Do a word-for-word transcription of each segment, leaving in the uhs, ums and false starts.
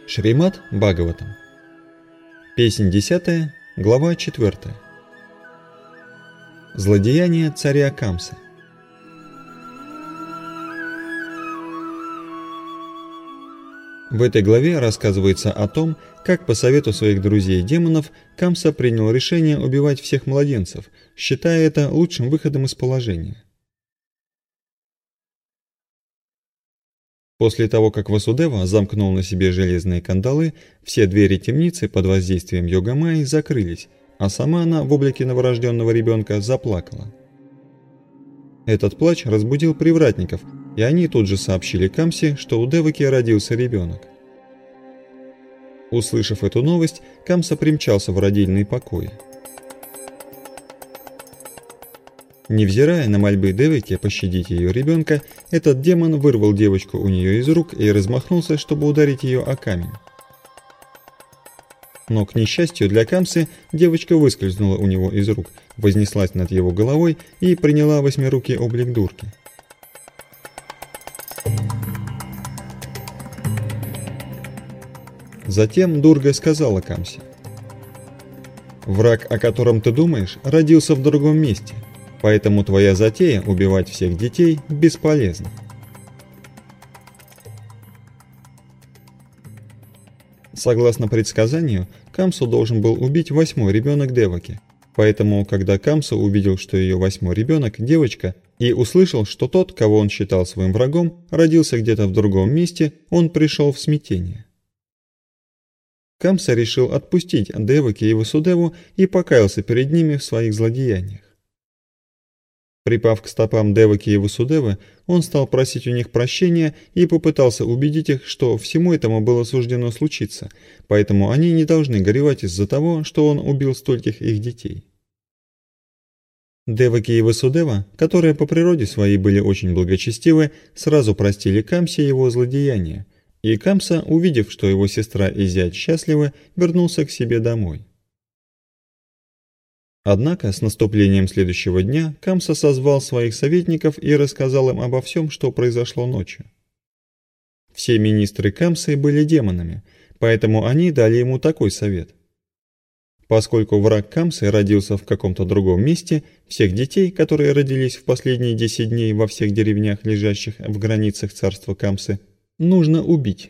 Шримад Бхагаватам. Песнь десятая, глава четвёртая. Злодеяние царя Камсы. В этой главе рассказывается о том, как по совету своих друзей-демонов Камса принял решение убивать всех младенцев, считая это лучшим выходом из положения. После того, как Васудева замкнул на себе железные кандалы, все двери темницы под воздействием Йога-майи закрылись, а сама она в облике новорожденного ребенка заплакала. Этот плач разбудил привратников, и они тут же сообщили Камсе, что у Деваки родился ребенок. Услышав эту новость, Камса примчался в родильные покои. Невзирая на мольбы Деваки пощадить ее ребенка, этот демон вырвал девочку у нее из рук и размахнулся, чтобы ударить ее о камень. Но, к несчастью для Камсы, девочка выскользнула у него из рук, вознеслась над его головой и приняла восьмирукий облик Дурги. Затем Дурга сказала Камсе: «Враг, о котором ты думаешь, родился в другом месте. Поэтому твоя затея убивать всех детей бесполезна». Согласно предсказанию, Камсу должен был убить восьмой ребенок Деваки. Поэтому, когда Камса увидел, что ее восьмой ребенок – девочка, и услышал, что тот, кого он считал своим врагом, родился где-то в другом месте, он пришел в смятение. Камса решил отпустить Деваки и Васудеву и покаялся перед ними в своих злодеяниях. Припав к стопам Деваки и Васудевы, он стал просить у них прощения и попытался убедить их, что всему этому было суждено случиться, поэтому они не должны горевать из-за того, что он убил стольких их детей. Деваки и Васудева, которые по природе своей были очень благочестивы, сразу простили Камсе его злодеяния, и Камса, увидев, что его сестра и зять счастливы, вернулся к себе домой. Однако с наступлением следующего дня Камса созвал своих советников и рассказал им обо всем, что произошло ночью. Все министры Камсы были демонами, поэтому они дали ему такой совет. Поскольку враг Камсы родился в каком-то другом месте, всех детей, которые родились в последние десять дней во всех деревнях, лежащих в границах царства Камсы, нужно убить.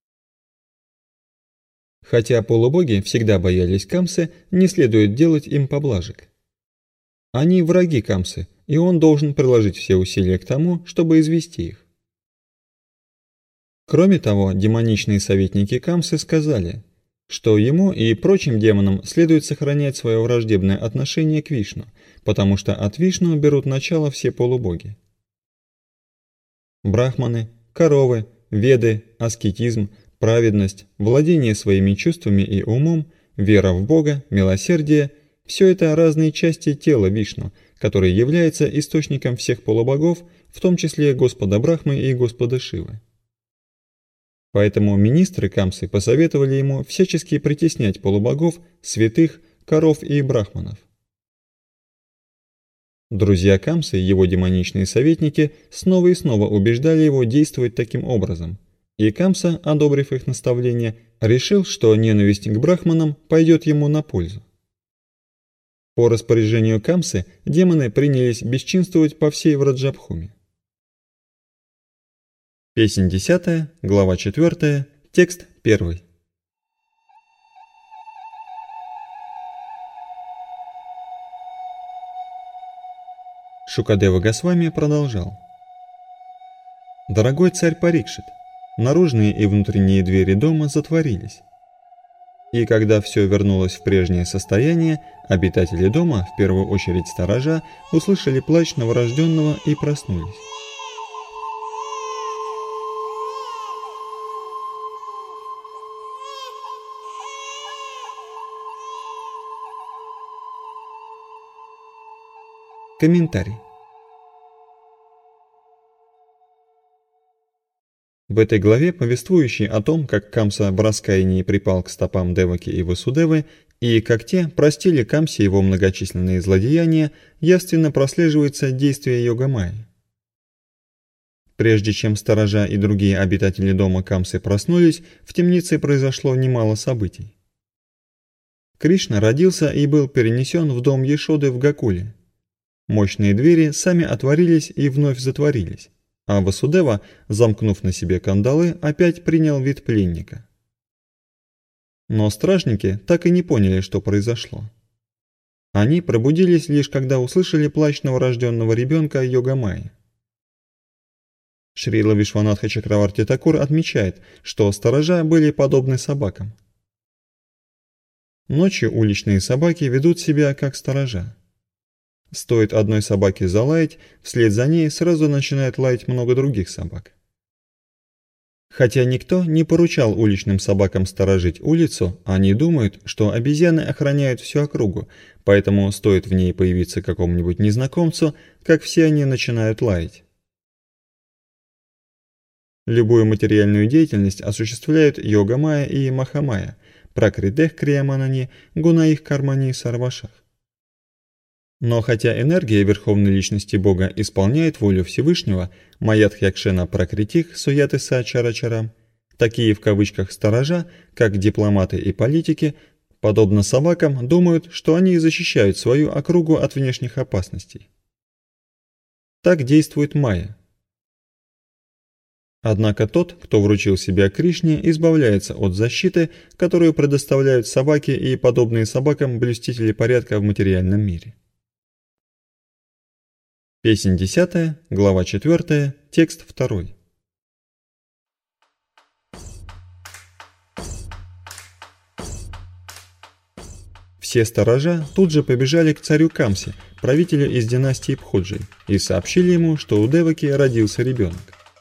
Хотя полубоги всегда боялись Камсы, не следует делать им поблажек. Они враги Камсы, и он должен приложить все усилия к тому, чтобы извести их. Кроме того, демоничные советники Камсы сказали, что ему и прочим демонам следует сохранять свое враждебное отношение к Вишну, потому что от Вишну берут начало все полубоги. Брахманы, коровы, веды, аскетизм, праведность, владение своими чувствами и умом, вера в Бога, милосердие – все это разные части тела Вишну, который является источником всех полубогов, в том числе Господа Брахмы и Господа Шивы. Поэтому министры Камсы посоветовали ему всячески притеснять полубогов, святых, коров и брахманов. Друзья Камсы, его демоничные советники, снова и снова убеждали его действовать таким образом. И Камса, одобрив их наставление, решил, что ненависть к брахманам пойдет ему на пользу. По распоряжению Камсы демоны принялись бесчинствовать по всей Враджабхуме. Песнь десятая, глава четвёртая, текст первый. Шукадева Госвами продолжал. «Дорогой царь Парикшит, наружные и внутренние двери дома затворились. И когда все вернулось в прежнее состояние, обитатели дома, в первую очередь сторожа, услышали плач новорожденного и проснулись. Комментарий. В этой главе, повествующей о том, как Камса в раскаянии припал к стопам Деваки и Васудевы, и как те простили Камсе его многочисленные злодеяния, явственно прослеживается действие Йога-майи. Прежде чем сторожа и другие обитатели дома Камсы проснулись, в темнице произошло немало событий. Кришна родился и был перенесен в дом Ешоды в Гакуле. Мощные двери сами отворились и вновь затворились, а Васудева, замкнув на себе кандалы, опять принял вид пленника. Но стражники так и не поняли, что произошло. Они пробудились лишь когда услышали плач новорожденного ребенка Йогамайи. Шрила Вишванатха Чакраварти Такур отмечает, что сторожа были подобны собакам. Ночью уличные собаки ведут себя как сторожа. Стоит одной собаке залаять, вслед за ней сразу начинает лаять много других собак. Хотя никто не поручал уличным собакам сторожить улицу, они думают, что обезьяны охраняют всю округу, поэтому стоит в ней появиться какому-нибудь незнакомцу, как все они начинают лаять. Любую материальную деятельность осуществляют Йога-майя и Маха-майя, Пракридех Крияманани, Гунаих Кармани Сарвашах. Но хотя энергия Верховной Личности Бога исполняет волю Всевышнего, Маядхьякшена Пракритих Суятыса Чарачарам, такие в кавычках сторожа, как дипломаты и политики, подобно собакам, думают, что они защищают свою округу от внешних опасностей. Так действует майя. Однако тот, кто вручил себя Кришне, избавляется от защиты, которую предоставляют собаки и подобные собакам блюстители порядка в материальном мире. Песнь десятая, глава четвёртая, текст второй. Все сторожа тут же побежали к царю Камсе, правителю из династии Пхуджи, и сообщили ему, что у Деваки родился ребенок.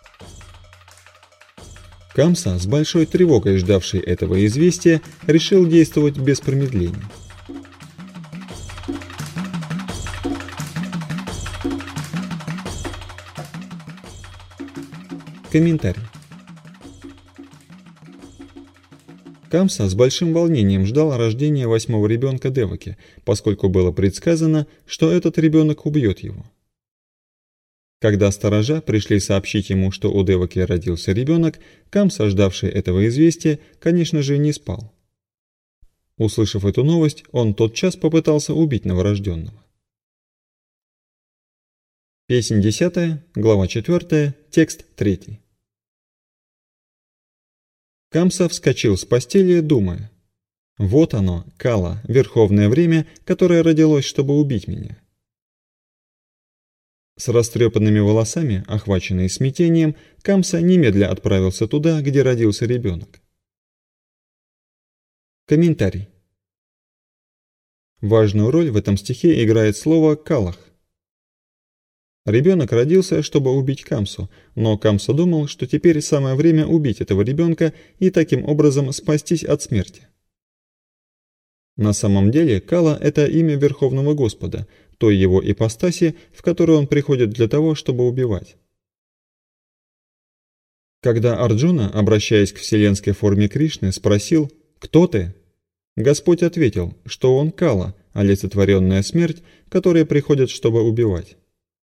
Камса, с большой тревогой ждавший этого известия, решил действовать без промедления. Комментарий. Камса с большим волнением ждал рождения восьмого ребенка Деваки, поскольку было предсказано, что этот ребенок убьет его. Когда сторожа пришли сообщить ему, что у Деваки родился ребенок, Камса, ждавший этого известия, конечно же, не спал. Услышав эту новость, он тотчас попытался убить новорожденного. Песнь десятая, глава четвёртая, текст третий. Камса вскочил с постели, думая: «Вот оно, Кала, верховное время, которое родилось, чтобы убить меня». С растрепанными волосами, охваченный смятением, Камса немедля отправился туда, где родился ребенок. Комментарий. Важную роль в этом стихе играет слово «калах». Ребенок родился, чтобы убить Камсу, но Камса думал, что теперь самое время убить этого ребенка и таким образом спастись от смерти. На самом деле Кала – это имя Верховного Господа, той его ипостаси, в которую он приходит для того, чтобы убивать. Когда Арджуна, обращаясь к вселенской форме Кришны, спросил «Кто ты?», Господь ответил, что он Кала, олицетворенная смерть, которая приходит, чтобы убивать.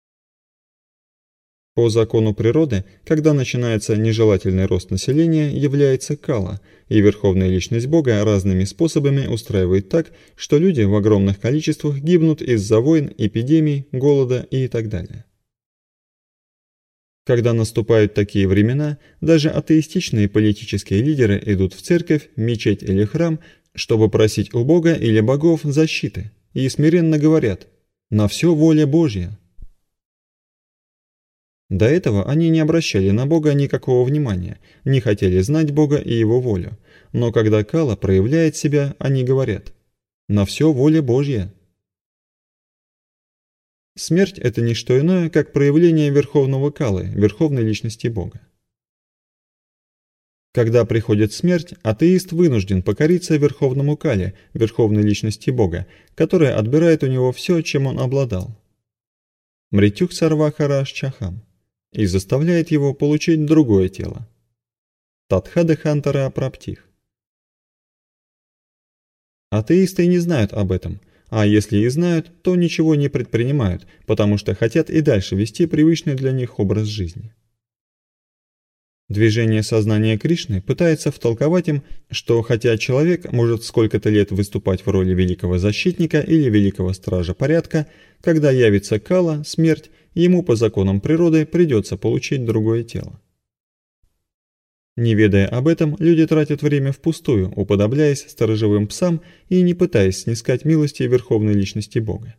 По закону природы, когда начинается нежелательный рост населения, является Кала, и Верховная Личность Бога разными способами устраивает так, что люди в огромных количествах гибнут из-за войн, эпидемий, голода и так далее. Когда наступают такие времена, даже атеистичные политические лидеры идут в церковь, мечеть или храм, чтобы просить у Бога или богов защиты, и смиренно говорят «на все воля Божья». До этого они не обращали на Бога никакого внимания, не хотели знать Бога и Его волю, но когда Кала проявляет себя, они говорят «на все воля Божья». Смерть – это не что иное, как проявление Верховного Калы, Верховной Личности Бога. Когда приходит смерть, атеист вынужден покориться Верховному Кале, Верховной Личности Бога, которая отбирает у него все, чем он обладал. Мритюх сарвахара чахам. И заставляет его получить другое тело. Татхадехантара праптих. Атеисты не знают об этом, а если и знают, то ничего не предпринимают, потому что хотят и дальше вести привычный для них образ жизни. Движение сознания Кришны пытается втолковать им, что хотя человек может сколько-то лет выступать в роли великого защитника или великого стража порядка, когда явится Кала, смерть, ему по законам природы придется получить другое тело. Не ведая об этом, люди тратят время впустую, уподобляясь сторожевым псам и не пытаясь снискать милости Верховной Личности Бога.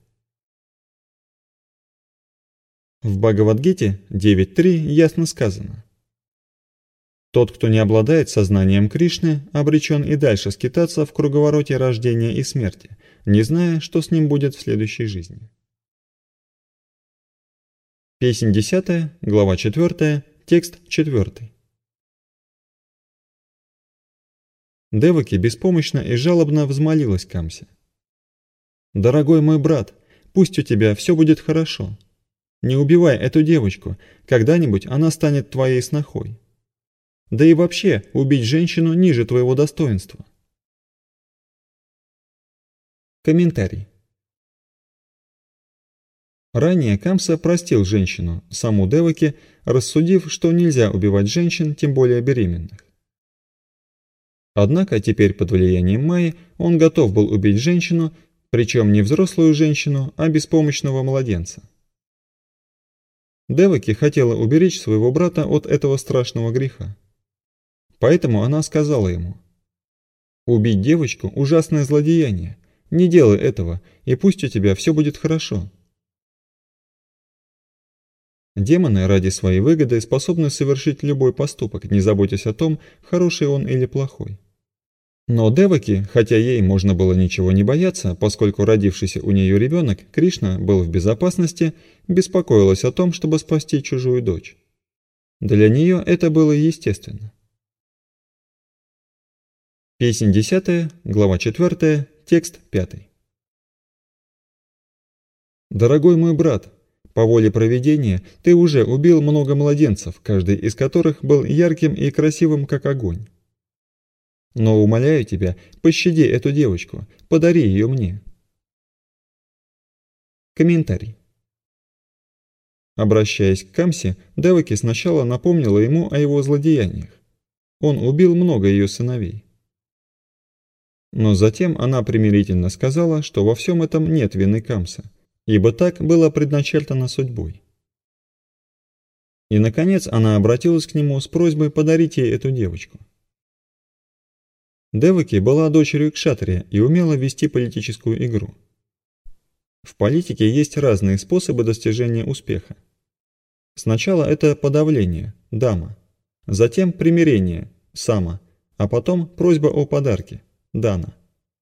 В Бхагавад-гите девять три ясно сказано: «Тот, кто не обладает сознанием Кришны, обречен и дальше скитаться в круговороте рождения и смерти, не зная, что с ним будет в следующей жизни». Песнь десятая, глава четвёртая, текст четвёртый. Деваки беспомощно и жалобно взмолилась Камсе: «Дорогой мой брат, пусть у тебя все будет хорошо. Не убивай эту девочку, когда-нибудь она станет твоей снохой. Да и вообще, убить женщину ниже твоего достоинства». Комментарий. Ранее Камса простил женщину, саму Деваки, рассудив, что нельзя убивать женщин, тем более беременных. Однако теперь под влиянием Майи он готов был убить женщину, причем не взрослую женщину, а беспомощного младенца. Деваки хотела уберечь своего брата от этого страшного греха. Поэтому она сказала ему: «Убить девочку – ужасное злодеяние, не делай этого, и пусть у тебя все будет хорошо». Демоны ради своей выгоды способны совершить любой поступок, не заботясь о том, хороший он или плохой. Но Деваки, хотя ей можно было ничего не бояться, поскольку родившийся у нее ребенок, Кришна, был в безопасности, беспокоилась о том, чтобы спасти чужую дочь. Для нее это было естественно. Песнь десятая, глава четвёртая, текст пятый. «Дорогой мой брат, по воле провидения ты уже убил много младенцев, каждый из которых был ярким и красивым, как огонь. Но умоляю тебя, пощади эту девочку, подари ее мне». Комментарий. Обращаясь к Камсе, Деваки сначала напомнила ему о его злодеяниях. Он убил много ее сыновей. Но затем она примирительно сказала, что во всем этом нет вины Камсы, ибо так было предначертано судьбой. И, наконец, она обратилась к нему с просьбой подарить ей эту девочку. Деваки была дочерью кшатрия и умела вести политическую игру. В политике есть разные способы достижения успеха. Сначала это подавление, дама, затем примирение, сама, а потом просьба о подарке, дана.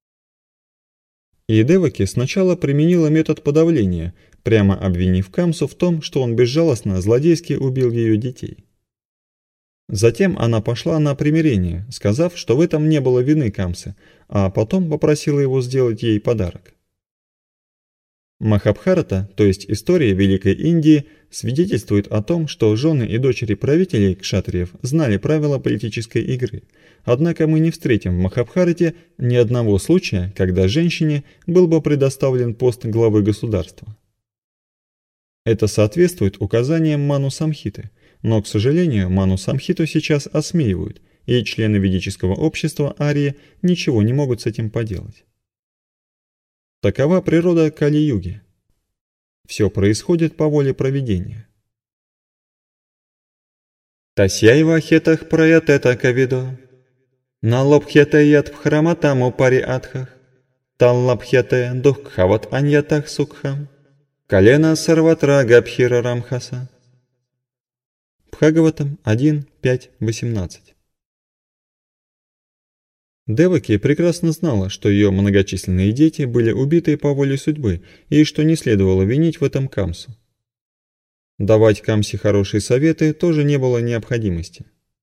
И Деваки сначала применила метод подавления, прямо обвинив Камсу в том, что он безжалостно злодейски убил ее детей. Затем она пошла на примирение, сказав, что в этом не было вины Камсы, а потом попросила его сделать ей подарок. Махабхарата, то есть история Великой Индии, свидетельствует о том, что жены и дочери правителей кшатриев знали правила политической игры, однако мы не встретим в Махабхарате ни одного случая, когда женщине был бы предоставлен пост главы государства. Это соответствует указаниям Ману Самхиты, но, к сожалению, Ману Самхиту сейчас осмеивают, и члены ведического общества Арии ничего не могут с этим поделать. Такова природа Кали-юги. Все происходит по воле провидения. Тасьяйва хетах праятета кавидо, налобхете ядбхраматаму пари адхах, таллабхете духхават аньятах сукхам, колена сарватра габхира рамхаса. Бхагаватам один пять восемнадцать. Деваки прекрасно знала, что ее многочисленные дети были убиты по воле судьбы и что не следовало винить в этом Камсу. Давать Камсе хорошие советы тоже не было необходимости.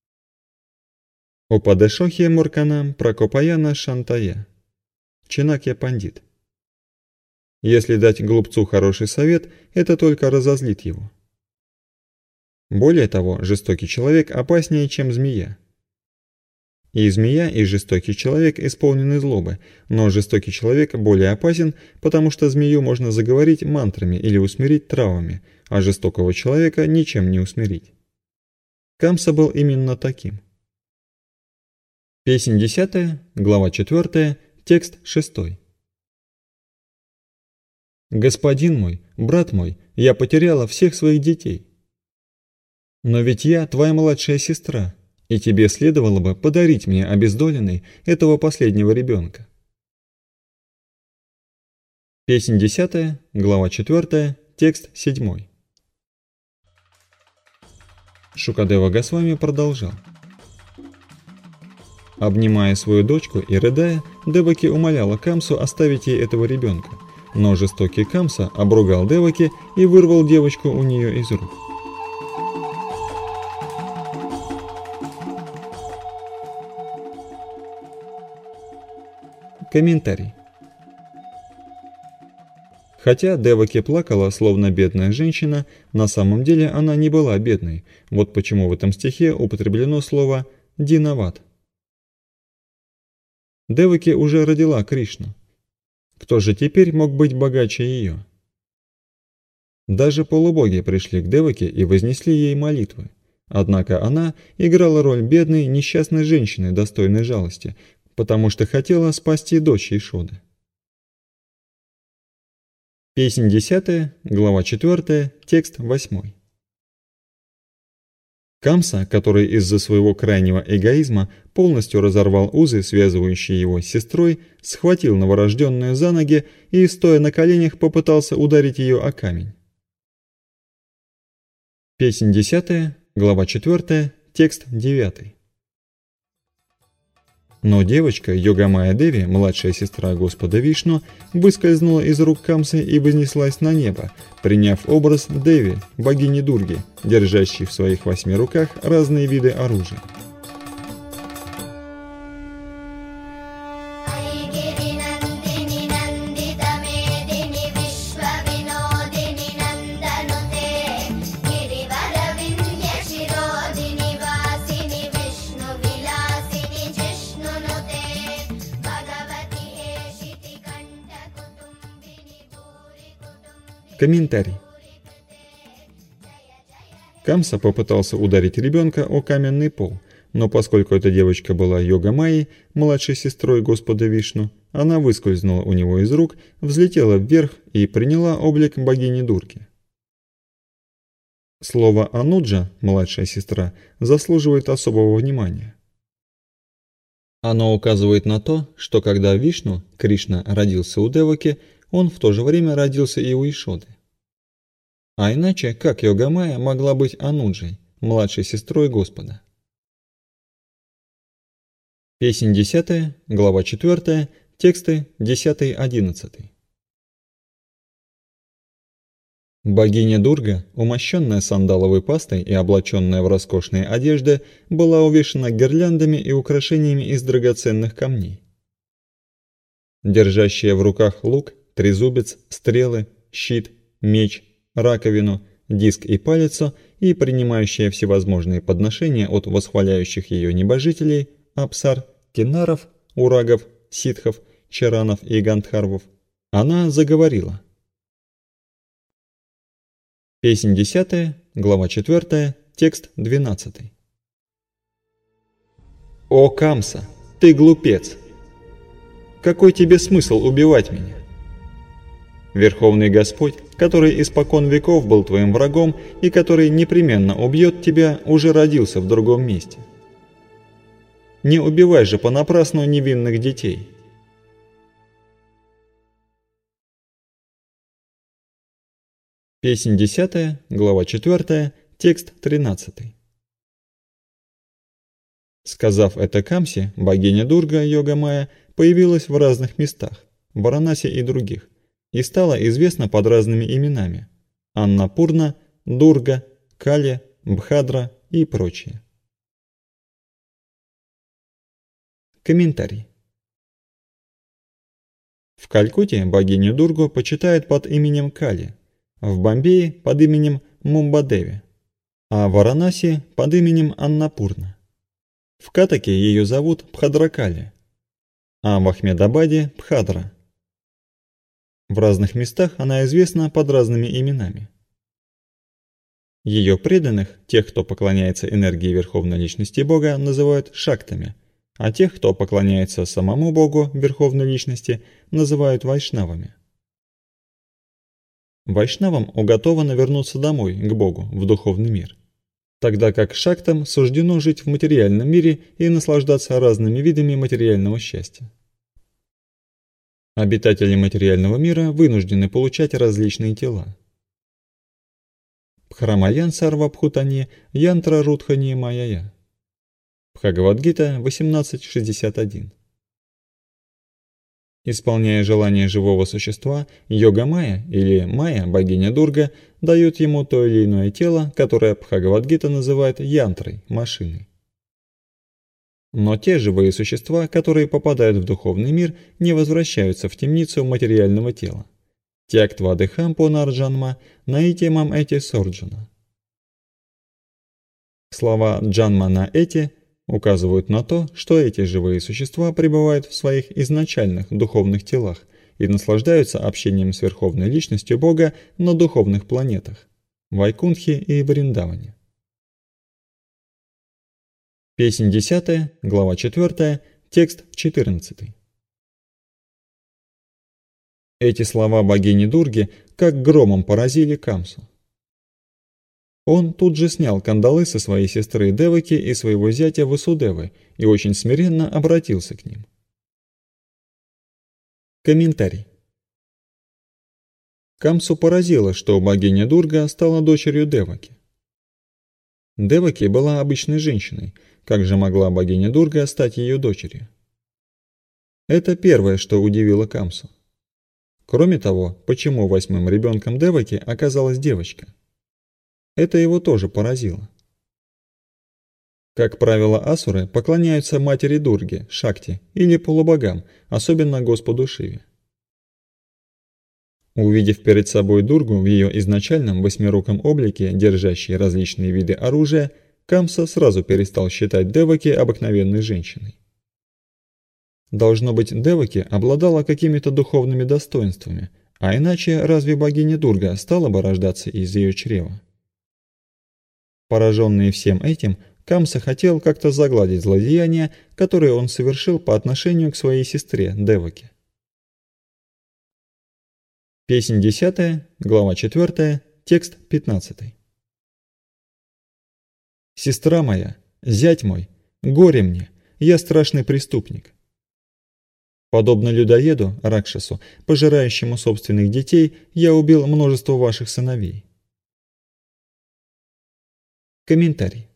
Упадешохи Мурканам Пракопаяна Шантая. Чинакья Пандит. Если дать глупцу хороший совет, это только разозлит его. Более того, жестокий человек опаснее, чем змея. И змея, и жестокий человек исполнены злобы, но жестокий человек более опасен, потому что змею можно заговорить мантрами или усмирить травами, а жестокого человека ничем не усмирить. Камса был именно таким. Песнь десятая, глава четвёртая, текст шестой. «Господин мой, брат мой, я потеряла всех своих детей. Но ведь я твоя младшая сестра, и тебе следовало бы подарить мне, обездоленный, этого последнего ребенка». Песнь десятая, глава четвёртая, текст седьмой. Шукадева Госвами продолжал. Обнимая свою дочку и рыдая, Деваки умоляла Камсу оставить ей этого ребенка, но жестокий Камса обругал Деваки и вырвал девочку у нее из рук. Комментарий. Хотя Деваки плакала, словно бедная женщина, на самом деле она не была бедной. Вот почему в этом стихе употреблено слово «динават». Деваки уже родила Кришну. Кто же теперь мог быть богаче ее? Даже полубоги пришли к Деваки и вознесли ей молитвы. Однако она играла роль бедной, несчастной женщины, достойной жалости, потому что хотела спасти дочь Ешоды. Песнь десятая, глава четвёртая, текст восьмой. Камса, который из-за своего крайнего эгоизма полностью разорвал узы, связывающие его с сестрой, схватил новорожденную за ноги и, стоя на коленях, попытался ударить ее о камень. Песнь десятая, глава четвёртая, текст девятый. Но девочка Йогамая Деви, младшая сестра Господа Вишну, выскользнула из рук Камсы и вознеслась на небо, приняв образ Деви, богини Дурги, держащей в своих восьми руках разные виды оружия. Комментарий. Камса попытался ударить ребенка о каменный пол, но поскольку эта девочка была Йогамайей, младшей сестрой Господа Вишну, она выскользнула у него из рук, взлетела вверх и приняла облик богини Дурги. Слово «ануджа», младшая сестра, заслуживает особого внимания. Оно указывает на то, что когда Вишну, Кришна, родился у Деваки, он в то же время родился и у Ешоды. А иначе, как Йогамая могла быть Ануджей, младшей сестрой Господа? Песнь десятая, глава четвёртая, тексты десятый-одиннадцатый. Богиня Дурга, умощенная сандаловой пастой и облаченная в роскошные одежды, была увешана гирляндами и украшениями из драгоценных камней. Держащая в руках лук, трезубец, стрелы, щит, меч, раковину, диск и палицу и принимающая всевозможные подношения от восхваляющих ее небожителей, апсар, кинаров, урагов, ситхов, чаранов и гандхарвов, она заговорила. Песнь десятая, глава четвёртая, текст двенадцатый. «О Камса, ты глупец! Какой тебе смысл убивать меня? Верховный Господь, который испокон веков был твоим врагом и который непременно убьет тебя, уже родился в другом месте. Не убивай же понапрасну невинных детей». Песнь десятая, глава четвёртая, текст тринадцатый. Сказав это Камсе, богиня Дурга Йогамая появилась в разных местах, в Варанаси и других, и стала известна под разными именами – Аннапурна, Дурга, Кали, Бхадра и прочие. Комментарий. В Калькутте богиню Дургу почитают под именем Кали, в Бомбее под именем Мумбадеви, а в Варанаси под именем Аннапурна. В Катаке ее зовут Бхадракали, а в Ахмедабаде – Бхадра. В разных местах она известна под разными именами. Ее преданных, тех, кто поклоняется энергии Верховной Личности Бога, называют шактами, а тех, кто поклоняется самому Богу Верховной Личности, называют вайшнавами. Вайшнавам уготовано вернуться домой, к Богу, в духовный мир, тогда как шактам суждено жить в материальном мире и наслаждаться разными видами материального счастья. Обитатели материального мира вынуждены получать различные тела. Бхрамаян Сарвабхутани Янтра Рудхани Майя. Бхагавад-гита восемнадцать шестьдесят один. Исполняя желание живого существа, Йога-майя или Майя, богиня Дурга, дает ему то или иное тело, которое Бхагавад-гита называет янтрой, машиной. Но те живые существа, которые попадают в духовный мир, не возвращаются в темницу материального тела. Тяктва дыхам пунарджанма наитимам эти сорджана. Слова джанма на эти указывают на то, что эти живые существа пребывают в своих изначальных духовных телах и наслаждаются общением с Верховной Личностью Бога на духовных планетах – Вайкунтхе и Вриндаване. Песнь десятая, глава четвёртая, текст четырнадцатый. Эти слова богини Дурги как громом поразили Камсу. Он тут же снял кандалы со своей сестры Деваки и своего зятя Васудевы и очень смиренно обратился к ним. Комментарий. Камсу поразило, что богиня Дурга стала дочерью Деваки. Деваки была обычной женщиной, как же могла богиня Дурга стать ее дочерью? Это первое, что удивило Камсу. Кроме того, почему восьмым ребенком Деваки оказалась девочка? Это его тоже поразило. Как правило, асуры поклоняются матери Дурге, Шакти, или полубогам, особенно Господу Шиве. Увидев перед собой Дургу в ее изначальном восьмируком облике, держащей различные виды оружия, Камса сразу перестал считать Деваки обыкновенной женщиной. Должно быть, Деваки обладала какими-то духовными достоинствами, а иначе разве богиня Дурга стала бы рождаться из ее чрева? Пораженный всем этим, Камса хотел как-то загладить злодеяние, которое он совершил по отношению к своей сестре Деваки. Песнь десятая, глава четвёртая, текст пятнадцатый. «Сестра моя, зять мой, горе мне, я страшный преступник. Подобно людоеду, Ракшасу, пожирающему собственных детей, я убил множество ваших сыновей». Комментарий.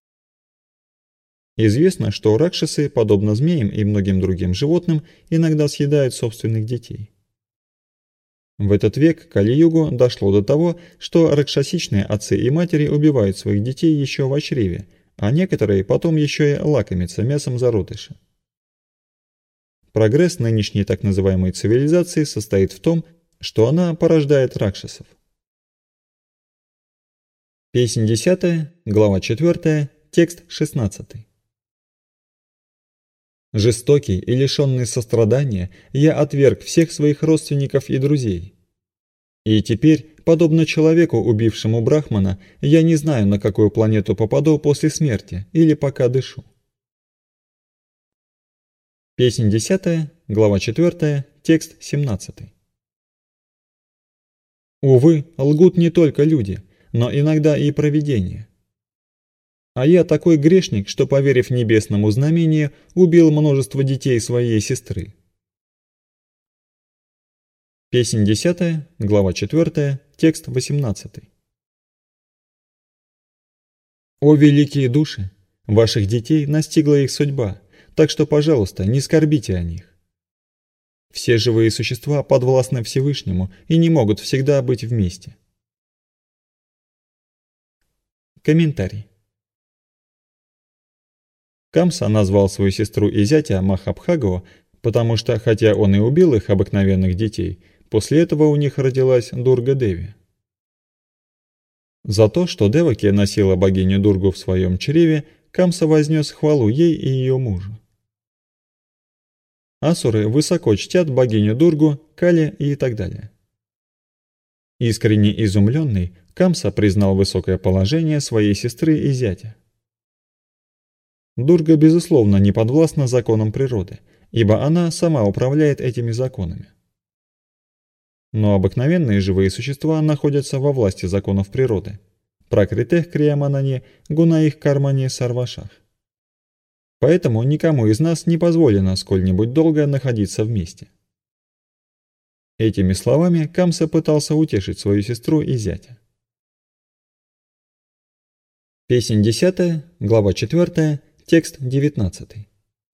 Известно, что ракшасы, подобно змеям и многим другим животным, иногда съедают собственных детей. В этот век Кали-югу дошло до того, что ракшасичные отцы и матери убивают своих детей еще в чреве, а некоторые потом еще и лакомятся мясом зародыша. Прогресс нынешней так называемой цивилизации состоит в том, что она порождает ракшасов. Песнь десятая, глава четвёртая, текст шестнадцатый. «Жестокий и лишенный сострадания, я отверг всех своих родственников и друзей. И теперь, подобно человеку, убившему брахмана, я не знаю, на какую планету попаду после смерти или пока дышу». Песнь десятая, глава четвёртая, текст семнадцатый. «Увы, лгут не только люди, но иногда и провидение. А я такой грешник, что, поверив небесному знамению, убил множество детей своей сестры». Песнь десятая, глава четвёртая, текст восемнадцатый. «О великие души! Ваших детей настигла их судьба, так что, пожалуйста, не скорбите о них. Все живые существа подвластны Всевышнему и не могут всегда быть вместе». Комментарий. Камса назвал свою сестру и зятя Махабхагу, потому что, хотя он и убил их обыкновенных детей, после этого у них родилась Дурга-деви. За то, что Деваки носила богиню Дургу в своем чреве, Камса вознес хвалу ей и ее мужу. Асуры высоко чтят богиню Дургу, Кали и так далее. Искренне изумленный, Камса признал высокое положение своей сестры и зятя. Дурга, безусловно, не подвластна законам природы, ибо она сама управляет этими законами. Но обыкновенные живые существа находятся во власти законов природы. Пракритех крияманане, гунаих кармане сарвашах. Поэтому никому из нас не позволено сколь-нибудь долго находиться вместе. Этими словами Камса пытался утешить свою сестру и зятя. Песнь десятая, глава четвёртая, текст девятнадцатый.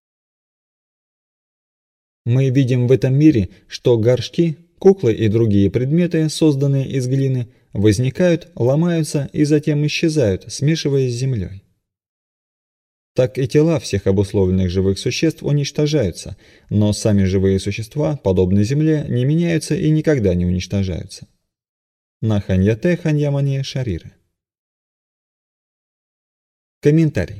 Мы видим в этом мире, что горшки, куклы и другие предметы, созданные из глины, возникают, ломаются и затем исчезают, смешиваясь с землей. Так и тела всех обусловленных живых существ уничтожаются, но сами живые существа, подобно земле, не меняются и никогда не уничтожаются. На ханьяте ханьямане шариры. Комментарий.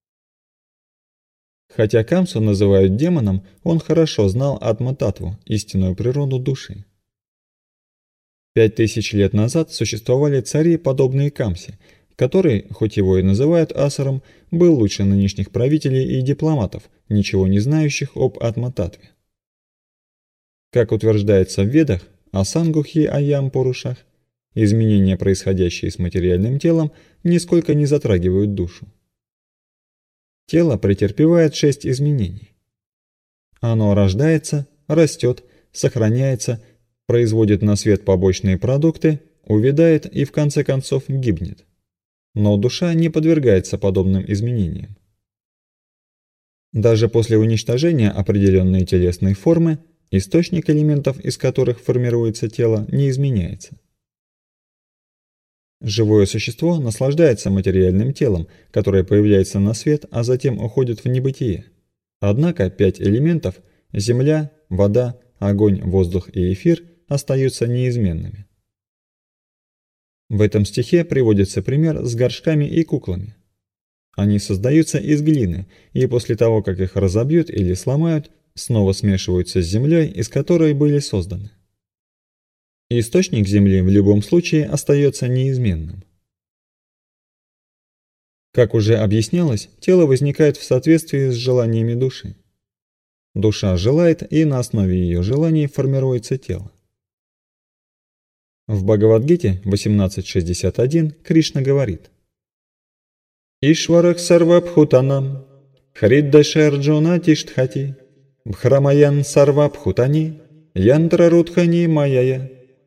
Хотя Камсу называют демоном, он хорошо знал Атма-татву, истинную природу души. Пять тысяч лет назад существовали цари, подобные Камсе, который, хоть его и называют асаром, был лучше нынешних правителей и дипломатов, ничего не знающих об Атма-татве. Как утверждается в Ведах, асангухи аям порушах, изменения, происходящие с материальным телом, нисколько не затрагивают душу. Тело претерпевает шесть изменений. Оно рождается, растет, сохраняется, производит на свет побочные продукты, увядает и в конце концов гибнет. Но душа не подвергается подобным изменениям. Даже после уничтожения определенной телесной формы, источник элементов, из которых формируется тело, не изменяется. Живое существо наслаждается материальным телом, которое появляется на свет, а затем уходит в небытие. Однако пять элементов – земля, вода, огонь, воздух и эфир – остаются неизменными. В этом стихе приводится пример с горшками и куклами. Они создаются из глины, и после того, как их разобьют или сломают, снова смешиваются с землей, из которой были созданы. Источник земли в любом случае остается неизменным. Как уже объяснялось, тело возникает в соответствии с желаниями души. Душа желает, и на основе ее желаний формируется тело. В Бхагавад-гите восемнадцать шестьдесят один Кришна говорит: «Ишварах сарвабхутанам, хариддаше Арджуна тиштхати, бхрамаян сарвабхутани, янтрарудхани майая».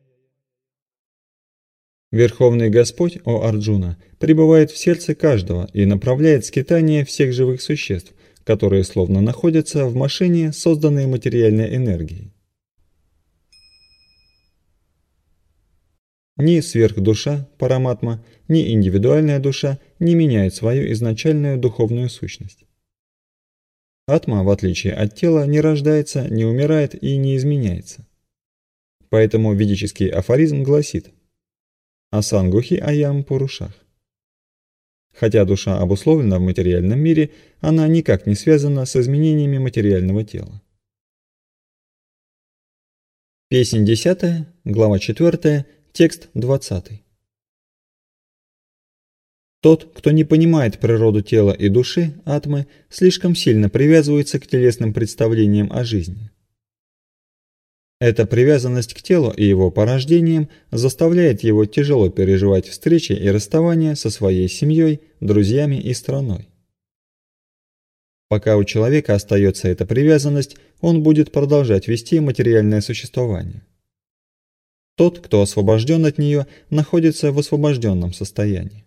Верховный Господь, о Арджуна, пребывает в сердце каждого и направляет скитание всех живых существ, которые словно находятся в машине, созданной материальной энергией. Ни сверхдуша, параматма, ни индивидуальная душа не меняют свою изначальную духовную сущность. Атма, в отличие от тела, не рождается, не умирает и не изменяется. Поэтому ведический афоризм гласит: «Асангухи аям порушах». Хотя душа обусловлена в материальном мире, она никак не связана с изменениями материального тела. Песнь десятая, глава четвёртая, текст двадцатый. Тот, кто не понимает природу тела и души, атмы, слишком сильно привязывается к телесным представлениям о жизни. Эта привязанность к телу и его порождениям заставляет его тяжело переживать встречи и расставания со своей семьей, друзьями и страной. Пока у человека остается эта привязанность, он будет продолжать вести материальное существование. Тот, кто освобожден от нее, находится в освобожденном состоянии.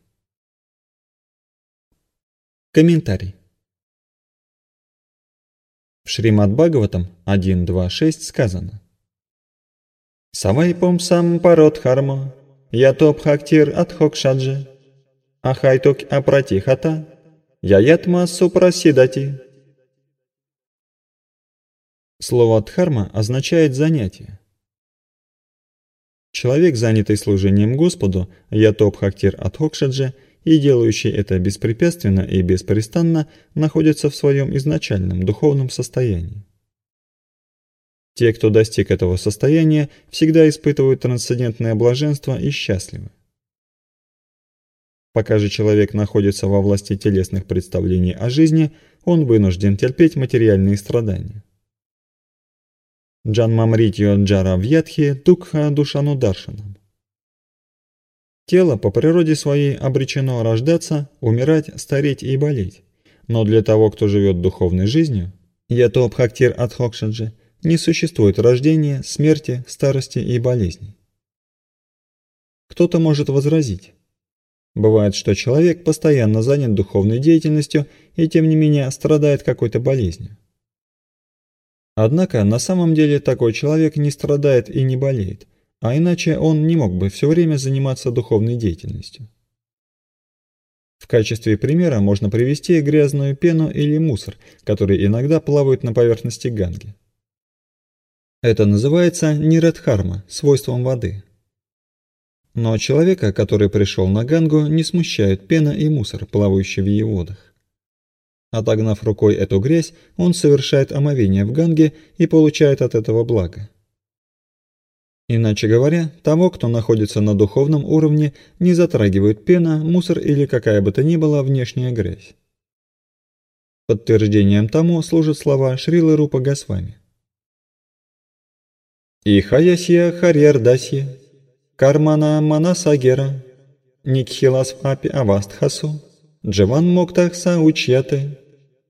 Комментарий. В Шримад-Бхагаватам один два шесть сказано: «Савайпом сам парот харма, ятоп хактир атхокшаджи, ахайток апратихата, яятма супрасидати». Слово «дхарма» означает «занятие». Человек, занятый служением Господу, ятоп хактир атхокшаджи, и делающий это беспрепятственно и беспрестанно, находится в своем изначальном духовном состоянии. Те, кто достиг этого состояния, всегда испытывают трансцендентное блаженство и счастливы. Пока же человек находится во власти телесных представлений о жизни, он вынужден терпеть материальные страдания. Джанмамритьо джара вьятхи дукха душану даршанам. Тело по природе своей обречено рождаться, умирать, стареть и болеть. Но для того, кто живет духовной жизнью, ято бхактир адхокшаджи, не существует рождения, смерти, старости и болезней. Кто-то может возразить. Бывает, что человек постоянно занят духовной деятельностью и тем не менее страдает какой-то болезнью. Однако на самом деле такой человек не страдает и не болеет, а иначе он не мог бы все время заниматься духовной деятельностью. В качестве примера можно привести грязную пену или мусор, которые иногда плавают на поверхности Ганги. Это называется нирадхарма, свойством воды. Но человека, который пришел на Гангу, не смущают пена и мусор, плавающие в ее водах. Отогнав рукой эту грязь, он совершает омовение в Ганге и получает от этого благо. Иначе говоря, того, кто находится на духовном уровне, не затрагивает пена, мусор или какая бы то ни была внешняя грязь. Подтверждением тому служат слова Шрилы Рупа Госвами. Ихаясья харьярдасья, кармана манасагера, никхиласвапи авастхасу, джаван моктахса учьяте.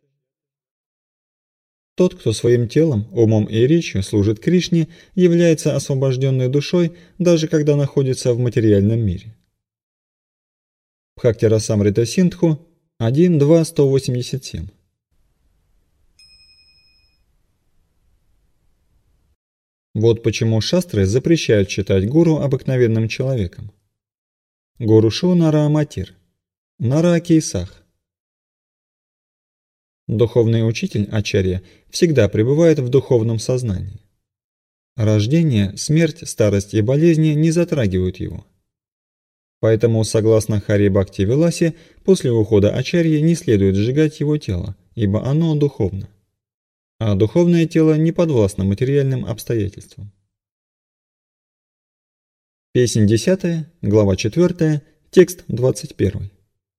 Тот, кто своим телом, умом и речью служит Кришне, является освобожденной душой, даже когда находится в материальном мире. Бхакти-расамрита Синдху один два сто восемьдесят семь. Вот почему шастры запрещают читать гуру обыкновенным человеком. Гурушу нара матир, нара кейсах. Духовный учитель ачарья всегда пребывает в духовном сознании. Рождение, смерть, старость и болезни не затрагивают его. Поэтому, согласно Хари Бхакти Виласе, после ухода ачарьи не следует сжигать его тело, ибо оно духовно. А духовное тело не подвластно материальным обстоятельствам. Песнь десятая, глава четвёртая, текст двадцать первый.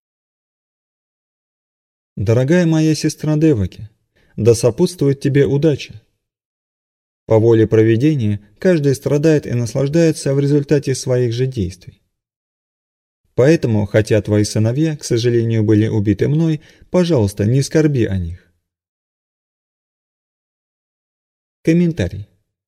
Дорогая моя сестра Деваки, да сопутствует тебе удача. По воле провидения каждый страдает и наслаждается в результате своих же действий. Поэтому, хотя твои сыновья, к сожалению, были убиты мной, пожалуйста, не скорби о них. Комментарий.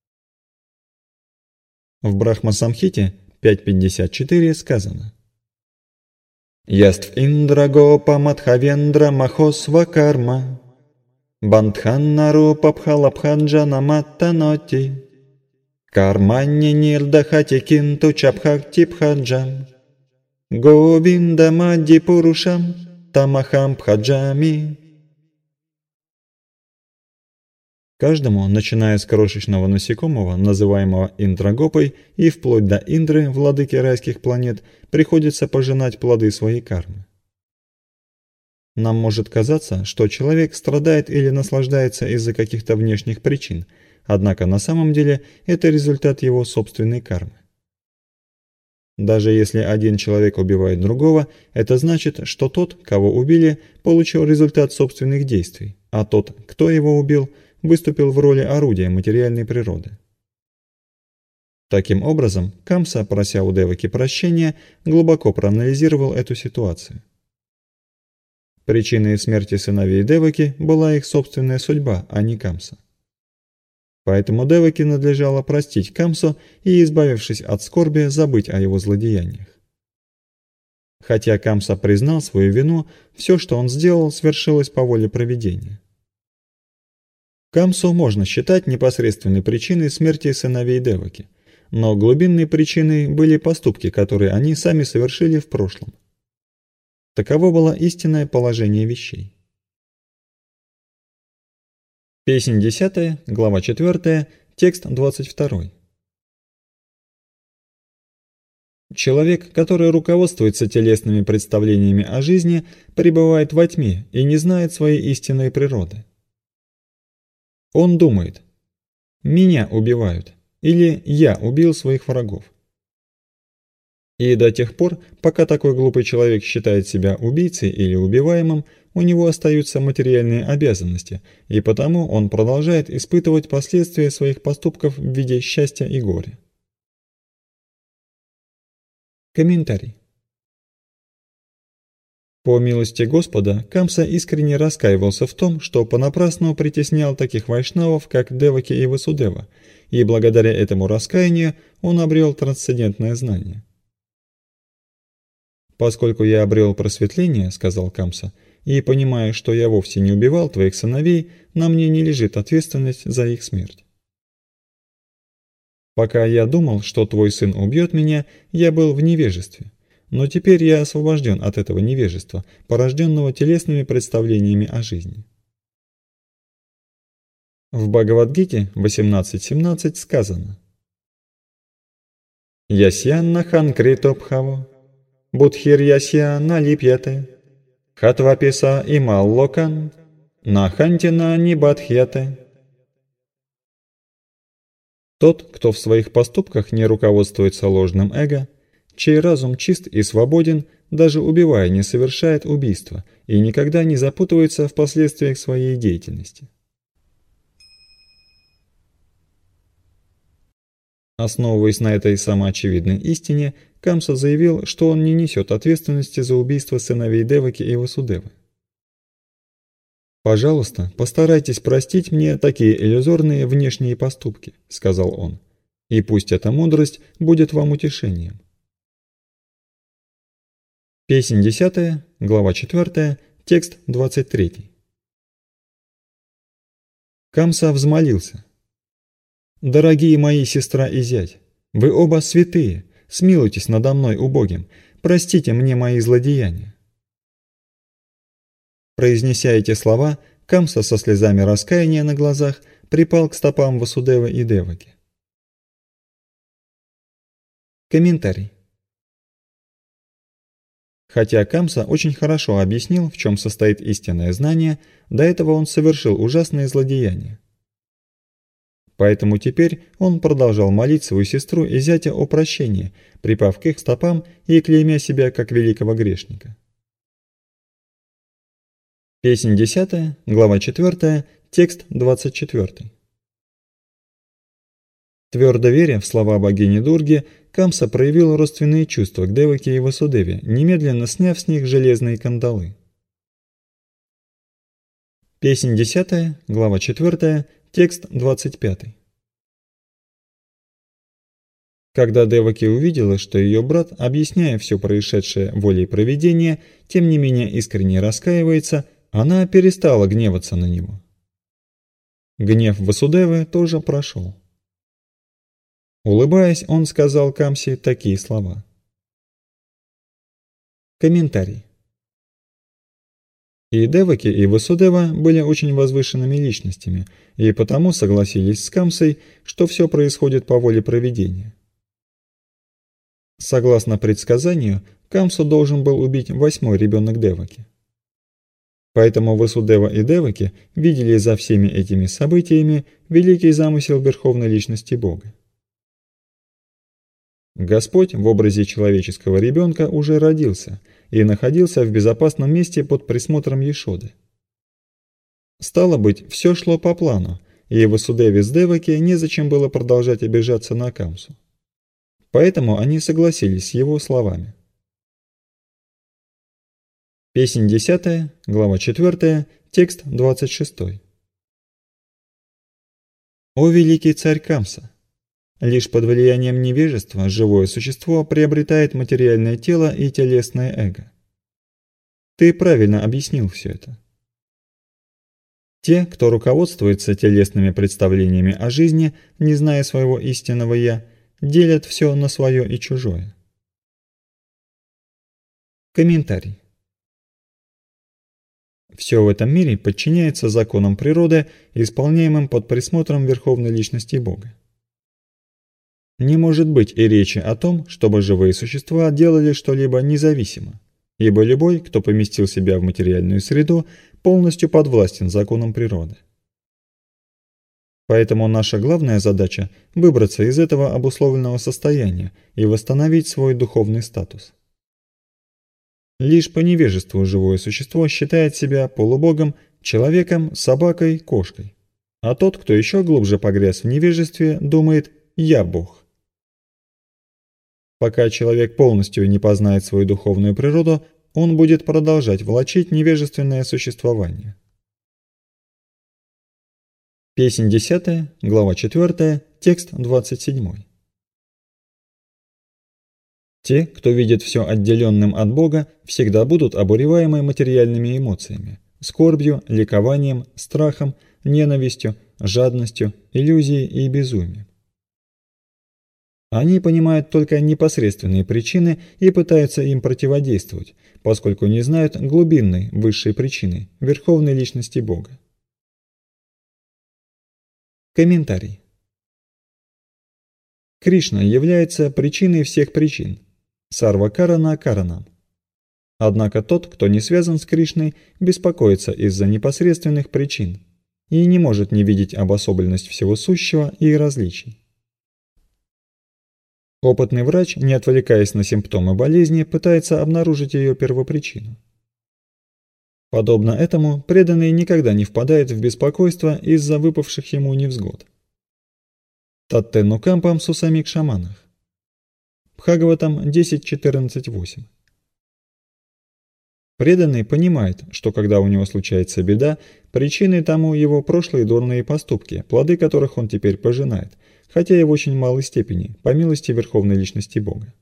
В Брахма-самхите пять пятьдесят четыре сказано: Яств Индра Гопа Мадхавендра Махосва Карма Бандханнару Пабхалабханджа Наматтаноти Карманни Нирдахати Кинту Чабхакти Бхаджам Говинда Мадди Пурушам Тамахам Бхаджами. Каждому, начиная с крошечного насекомого, называемого Индрагопой, и вплоть до Индры, владыки райских планет, приходится пожинать плоды своей кармы. Нам может казаться, что человек страдает или наслаждается из-за каких-то внешних причин, однако на самом деле это результат его собственной кармы. Даже если один человек убивает другого, это значит, что тот, кого убили, получил результат собственных действий, а тот, кто его убил, выступил в роли орудия материальной природы. Таким образом, Камса, прося у Деваки прощения, глубоко проанализировал эту ситуацию. Причиной смерти сыновей Деваки была их собственная судьба, а не Камса. Поэтому Деваки надлежало простить Камсу и, избавившись от скорби, забыть о его злодеяниях. Хотя Камса признал свою вину, все, что он сделал, свершилось по воле провидения. Камсу можно считать непосредственной причиной смерти сыновей Деваки, но глубинной причиной были поступки, которые они сами совершили в прошлом. Таково было истинное положение вещей. Песнь десятая, глава четвёртая, текст двадцать второй. Человек, который руководствуется телесными представлениями о жизни, пребывает во тьме и не знает своей истинной природы. Он думает: Меня убивают. Или я убил своих врагов. И до тех пор, пока такой глупый человек считает себя убийцей или убиваемым, у него остаются материальные обязанности, и потому он продолжает испытывать последствия своих поступков в виде счастья и горя. Комментарий. По милости Господа, Камса искренне раскаивался в том, что понапрасну притеснял таких вайшнавов, как Деваки и Васудева, и благодаря этому раскаянию он обрел трансцендентное знание. «Поскольку я обрел просветление, — сказал Камса, — и понимаю, что я вовсе не убивал твоих сыновей, на мне не лежит ответственность за их смерть. Пока я думал, что твой сын убьет меня, я был в невежестве, но теперь я освобожден от этого невежества, порожденного телесными представлениями о жизни». В Бхагавад-гите восемнадцать семнадцать сказано: «Ясьянна ханкритопхаво, будхир-ясья налипьяте, хатваписа ималлокан, нахантина нибадхьяте». Тот, кто в своих поступках не руководствуется ложным эго, чей разум чист и свободен, даже убивая не совершает убийства и никогда не запутывается в последствиях своей деятельности. Основываясь на этой самоочевидной истине, Камса заявил, что он не несет ответственности за убийство сыновей Деваки и Васудевы. «Пожалуйста, постарайтесь простить мне такие иллюзорные внешние поступки», — сказал он, — «и пусть эта мудрость будет вам утешением». Песнь десятая, глава четвёртая, текст двадцать третий. Камса взмолился: «Дорогие мои сестра и зять, вы оба святые, смилуйтесь надо мной убогим, простите мне мои злодеяния». Произнеся эти слова, Камса со слезами раскаяния на глазах припал к стопам Васудевы и Деваки. Комментарий. Хотя Камса очень хорошо объяснил, в чем состоит истинное знание, до этого он совершил ужасные злодеяния. Поэтому теперь он продолжал молить свою сестру и зятя о прощении, припав к их стопам и клеймя себя как великого грешника. Песнь десятая, глава четвёртая, текст двадцать четвёртый. Твердо веря в слова богини Дурги, Камса проявил родственные чувства к Деваке и Васудеве, немедленно сняв с них железные кандалы. Песнь десятая, глава четвёртая, текст двадцать пятый. Когда Деваки увидела, что ее брат, объясняя все происшедшее волей провидения, тем не менее искренне раскаивается, она перестала гневаться на него. Гнев Васудевы тоже прошел. Улыбаясь, он сказал Камсе такие слова. Комментарий. И Деваки, и Васудева были очень возвышенными личностями, и потому согласились с Камсой, что все происходит по воле провидения. Согласно предсказанию, Камсу должен был убить восьмой ребенок Деваки. Поэтому Васудева и Деваки видели за всеми этими событиями великий замысел Верховной Личности Бога. Господь в образе человеческого ребенка уже родился и находился в безопасном месте под присмотром Ешоды. Стало быть, все шло по плану, и Васудеве с Деваки незачем было продолжать обижаться на Камсу. Поэтому они согласились с его словами. Песнь десятая, глава четвёртая, текст двадцать шестой. «О великий царь Камса! Лишь под влиянием невежества живое существо приобретает материальное тело и телесное эго. Ты правильно объяснил все это. Те, кто руководствуется телесными представлениями о жизни, не зная своего истинного «я», делят все на свое и чужое». Комментарий. Все в этом мире подчиняется законам природы, исполняемым под присмотром Верховной Личности Бога. Не может быть и речи о том, чтобы живые существа делали что-либо независимо, ибо любой, кто поместил себя в материальную среду, полностью подвластен законам природы. Поэтому наша главная задача – выбраться из этого обусловленного состояния и восстановить свой духовный статус. Лишь по невежеству живое существо считает себя полубогом, человеком, собакой, кошкой. А тот, кто еще глубже погряз в невежестве, думает «я Бог». Пока человек полностью не познает свою духовную природу, он будет продолжать влачить невежественное существование. Песнь десятая, глава четвёртая, текст двадцать семь. Те, кто видит все отделенным от Бога, всегда будут обуреваемы материальными эмоциями, скорбью, ликованием, страхом, ненавистью, жадностью, иллюзией и безумием. Они понимают только непосредственные причины и пытаются им противодействовать, поскольку не знают глубинной, высшей причины, верховной личности Бога. Комментарий. Кришна является причиной всех причин, сарва-карана каранам. Однако тот, кто не связан с Кришной, беспокоится из-за непосредственных причин и не может не видеть обособленность всего сущего и различий. Опытный врач, не отвлекаясь на симптомы болезни, пытается обнаружить ее первопричину. Подобно этому, преданный никогда не впадает в беспокойство из-за выпавших ему невзгод. Таттену кампам сусамик шаманах. Бхагаватам десять четырнадцать восемь. Преданный понимает, что когда у него случается беда, причиной тому его прошлые дурные поступки, плоды которых он теперь пожинает, хотя и в очень малой степени, по милости Верховной Личности Бога.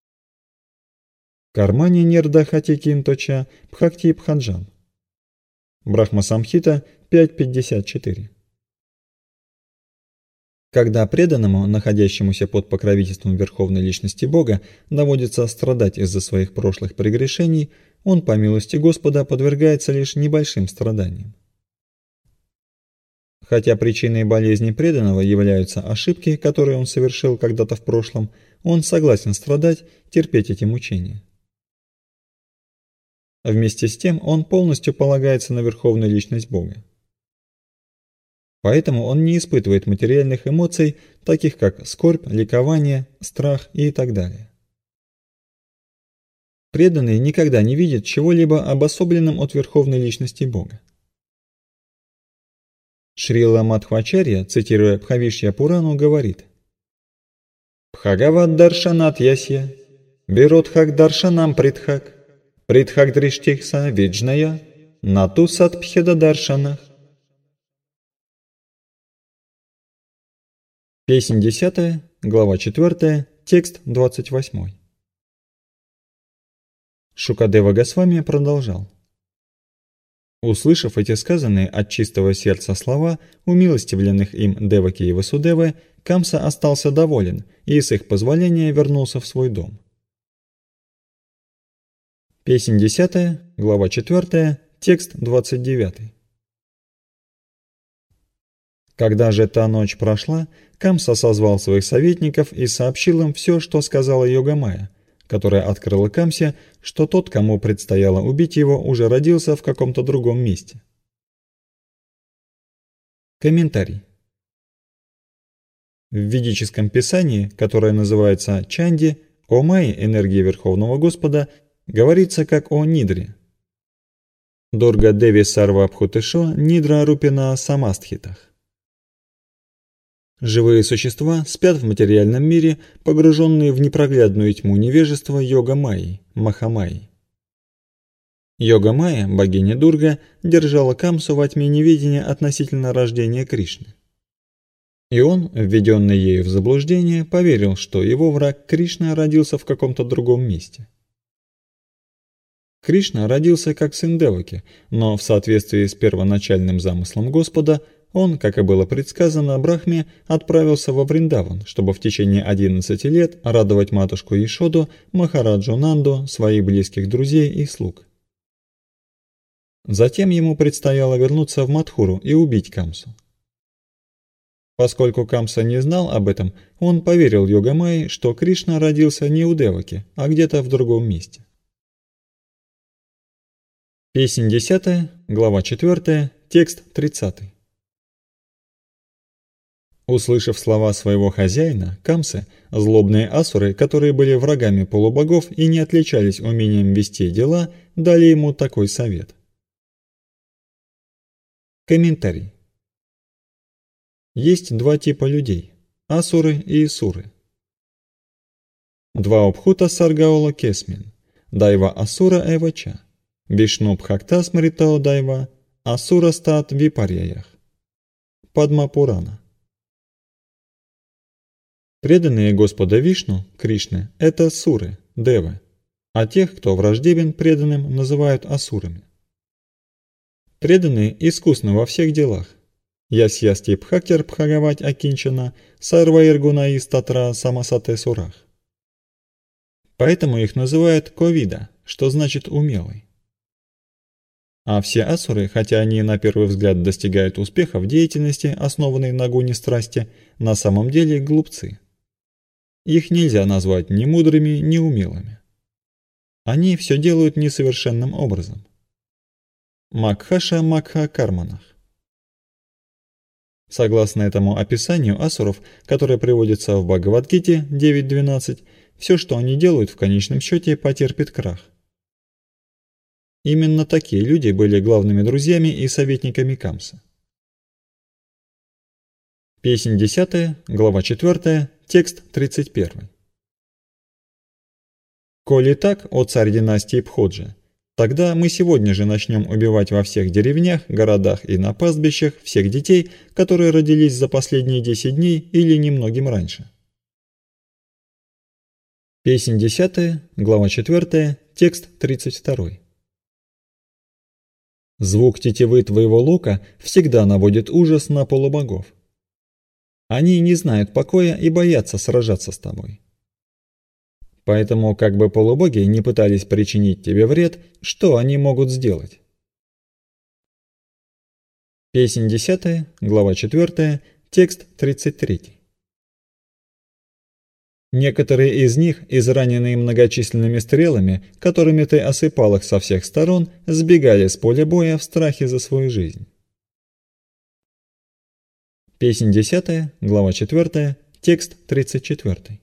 Кармани нирдахати кинточа бхакти бхаджан. Брахма-самхита пять пятьдесят четыре. Когда преданному, находящемуся под покровительством Верховной Личности Бога, доводится страдать из-за своих прошлых прегрешений, он, по милости Господа, подвергается лишь небольшим страданиям. Хотя причиной болезни преданного являются ошибки, которые он совершил когда-то в прошлом, он согласен страдать, терпеть эти мучения. Вместе с тем он полностью полагается на Верховную Личность Бога. Поэтому он не испытывает материальных эмоций, таких как скорбь, ликование, страх и так далее. Преданный никогда не видит чего-либо обособленным от Верховной Личности Бога. Шрила Мадхвачарья, цитируя Бхавишья Пурану, говорит: «Бхагавад даршанат ясья, биродхак даршанам притхак, притхак дриштихса виджная, нату сатпхеда даршанах». Песнь десятая, глава четвёртая, текст двадцать восемь. Шукадева Госвами продолжал: услышав эти сказанные от чистого сердца слова умилостивленных им Деваки и Васудевы, Камса остался доволен и с их позволения вернулся в свой дом. Песнь десятая, глава четвёртая, текст двадцать девятый. Когда же та ночь прошла, Камса созвал своих советников и сообщил им все, что сказала Йогамая, которая открыла Камсе, что тот, кому предстояло убить его, уже родился в каком-то другом месте. Комментарий. В ведическом писании, которое называется Чанди, о Майе, энергии Верховного Господа, говорится как о Нидре. Дурга Деви Сарва Абхутешо Нидра Рупина Самастхитах. Живые существа спят в материальном мире, погруженные в непроглядную тьму невежества Йога-майи, Махамайи. Йога-майя, богиня Дурга, держала Камсу во тьме неведения относительно рождения Кришны. И он, введенный ею в заблуждение, поверил, что его враг Кришна родился в каком-то другом месте. Кришна родился как сын Деваки, но в соответствии с первоначальным замыслом Господа, он, как и было предсказано Брахме, отправился во Вриндаван, чтобы в течение одиннадцати лет радовать матушку Ешоду, Махараджу Нанду, своих близких друзей и слуг. Затем ему предстояло вернуться в Мадхуру и убить Камсу. Поскольку Камса не знал об этом, он поверил Йога-майе, что Кришна родился не у Деваки, а где-то в другом месте. Песнь десятая, глава четвёртая, текст тридцатый. Услышав слова своего хозяина, Камсы, злобные асуры, которые были врагами полубогов и не отличались умением вести дела, дали ему такой совет. Комментарий. Есть два типа людей – асуры и исуры. Два обхута саргаула кесмин, дайва асура эвача, бишну бхакта смритао дайва, асура стат випарьяях. Падма Пурана. Преданные Господа Вишну, Кришны, это суры, девы, а тех, кто враждебен преданным, называют асурами. Преданные искусны во всех делах. Ясьясти бхактер бхагавать акинчана, сарва иргуна истатра самасате сурах. Поэтому их называют ковида, что значит умелый. А все асуры, хотя они на первый взгляд достигают успеха в деятельности, основанной на гуне страсти, на самом деле глупцы. Их нельзя назвать ни мудрыми, ни умелыми. Они все делают несовершенным образом. Макхаша Макха Карманах. Согласно этому описанию асуров, которое приводится в Бхагавад-гите девять двенадцать, все, что они делают, в конечном счете потерпит крах. Именно такие люди были главными друзьями и советниками Камсы. Песнь десятая, глава четвёртая, текст тридцать первый. «Коли так, о царь династии Пходжа, тогда мы сегодня же начнем убивать во всех деревнях, городах и на пастбищах всех детей, которые родились за последние десять дней или немногим раньше». Песнь десятая, глава четвёртая, текст тридцать второй. «Звук тетивы твоего лука всегда наводит ужас на полубогов. Они не знают покоя и боятся сражаться с тобой. Поэтому, как бы полубоги не пытались причинить тебе вред, что они могут сделать?» Песнь десятая, глава четвёртая, текст тридцать третий. «Некоторые из них, израненные многочисленными стрелами, которыми ты осыпал их со всех сторон, сбегали с поля боя в страхе за свою жизнь». Песнь десятая, глава четвёртая, текст тридцать четвёртый.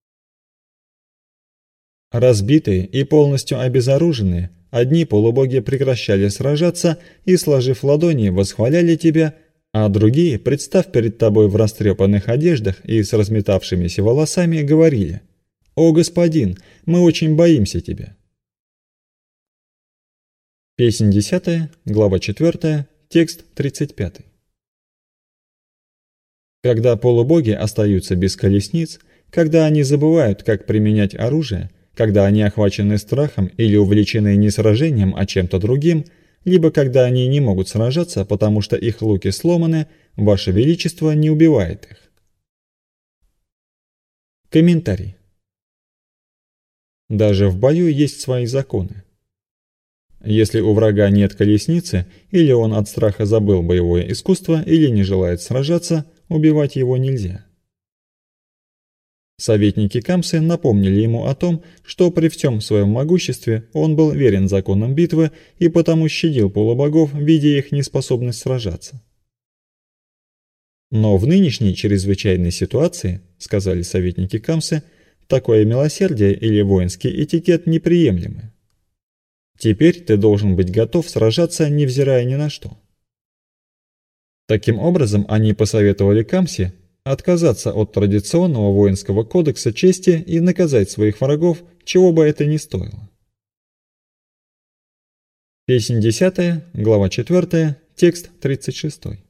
Разбитые и полностью обезоруженные, одни полубоги прекращали сражаться и, сложив ладони, восхваляли тебя, а другие, представ перед тобой в растрепанных одеждах и с разметавшимися волосами, говорили: «О, господин, мы очень боимся тебя». Песнь десятая, глава четвёртая, текст тридцать пятый. Когда полубоги остаются без колесниц, когда они забывают, как применять оружие, когда они охвачены страхом или увлечены не сражением, а чем-то другим, либо когда они не могут сражаться, потому что их луки сломаны, Ваше Величество не убивает их. Комментарий. Даже в бою есть свои законы. Если у врага нет колесницы, или он от страха забыл боевое искусство, или не желает сражаться, убивать его нельзя. Советники Камсы напомнили ему о том, что при всем своем могуществе он был верен законам битвы и потому щадил полубогов, видя их неспособность сражаться. Но в нынешней чрезвычайной ситуации, сказали советники Камсы, такое милосердие или воинский этикет неприемлемы. Теперь ты должен быть готов сражаться, невзирая ни на что. Таким образом, они посоветовали Камсе отказаться от традиционного воинского кодекса чести и наказать своих врагов, чего бы это ни стоило. Песнь десятая, глава четвёртая, текст тридцать шестой.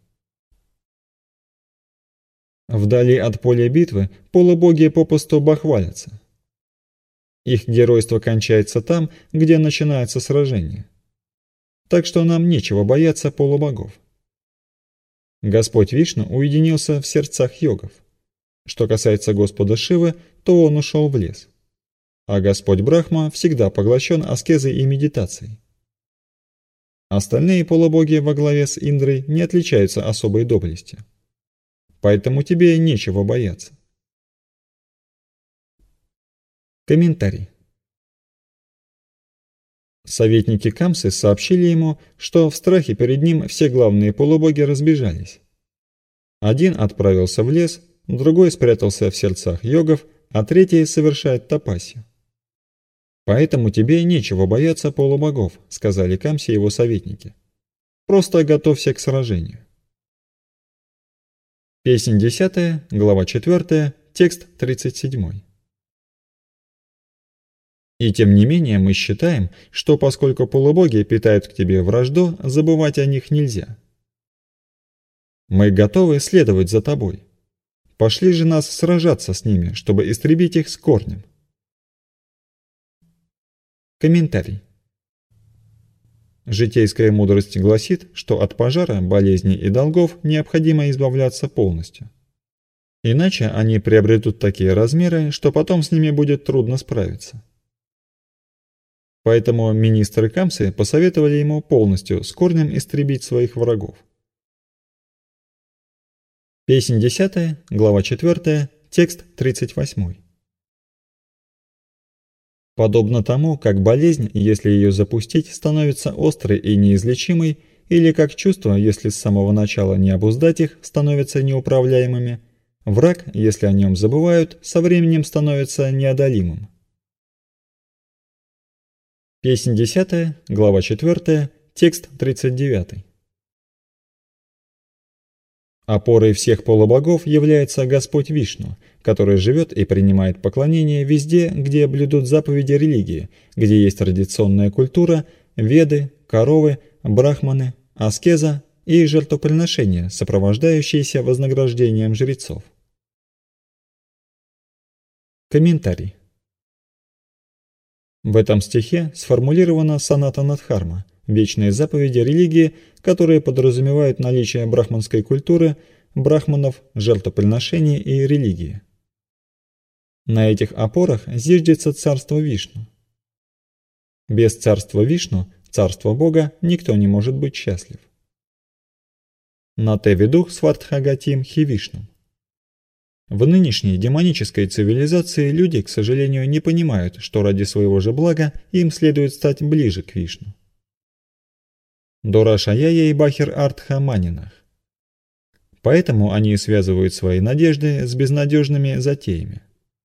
Вдали от поля битвы полубоги попусту бахвалятся. Их геройство кончается там, где начинается сражение. Так что нам нечего бояться полубогов. Господь Вишну уединился в сердцах йогов. Что касается Господа Шивы, то он ушел в лес. А Господь Брахма всегда поглощен аскезой и медитацией. Остальные полубоги во главе с Индрой не отличаются особой доблестью. Поэтому тебе нечего бояться. Комментарий. Советники Камсы сообщили ему, что в страхе перед ним все главные полубоги разбежались. Один отправился в лес, другой спрятался в сердцах йогов, а третий совершает тапасию. «Поэтому тебе нечего бояться полубогов», — сказали Камсе его советники. «Просто готовься к сражению». Песнь десятая, глава четвёртая, текст тридцать седьмой. «И тем не менее мы считаем, что поскольку полубоги питают к тебе вражду, забывать о них нельзя. Мы готовы следовать за тобой. Пошли же нас сражаться с ними, чтобы истребить их с корнем». Комментарий. Житейская мудрость гласит, что от пожара, болезней и долгов необходимо избавляться полностью. Иначе они приобретут такие размеры, что потом с ними будет трудно справиться. Поэтому министры Камсы посоветовали ему полностью с корнем истребить своих врагов. Песнь десятая, глава четвёртая, текст тридцать восьмой. Подобно тому, как болезнь, если ее запустить, становится острой и неизлечимой, или как чувства, если с самого начала не обуздать их, становятся неуправляемыми, враг, если о нем забывают, со временем становится неодолимым. Песнь десятая, глава четвёртая, текст тридцать девятый. Опорой всех полубогов является Господь Вишну, который живет и принимает поклонение везде, где блюдут заповеди религии, где есть традиционная культура, веды, коровы, брахманы, аскеза и жертвоприношения, сопровождающиеся вознаграждением жрецов. Комментарий. В этом стихе сформулирована санатана дхарма, вечные заповеди религии, которые подразумевают наличие брахманской культуры, брахманов, жертвоприношений и религии. На этих опорах зиждется царство Вишну. Без царства Вишну, царства Бога, никто не может быть счастлив. На те ведух свартхагатим хи Вишну. В нынешней демонической цивилизации люди, к сожалению, не понимают, что ради своего же блага им следует стать ближе к Вишну. Дорашаяя и Бахир Артха Манинах. Поэтому они связывают свои надежды с безнадежными затеями.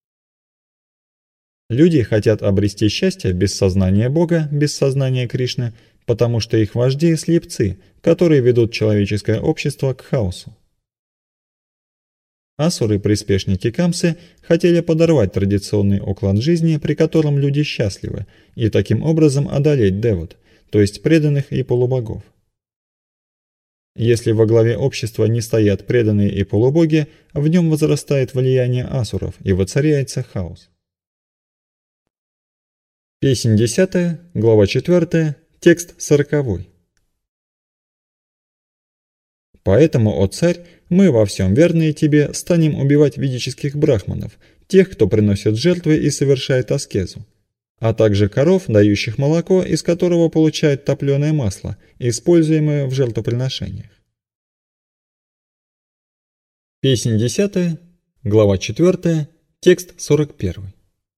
Люди хотят обрести счастье без сознания Бога, без сознания Кришны, потому что их вожди – слепцы, которые ведут человеческое общество к хаосу. Асуры, приспешники Камсы, хотели подорвать традиционный уклад жизни, при котором люди счастливы, и таким образом одолеть девот, то есть преданных и полубогов. Если во главе общества не стоят преданные и полубоги, в нем возрастает влияние асуров и воцаряется хаос. Песнь десятая, глава четвёртая, текст сороковой. «Поэтому, о царь, мы во всем верные тебе станем убивать ведических брахманов, тех, кто приносит жертвы и совершает аскезу, а также коров, дающих молоко, из которого получают топленое масло, используемое в жертвоприношениях». Песнь десятая, глава четвёртая, текст сорок первый.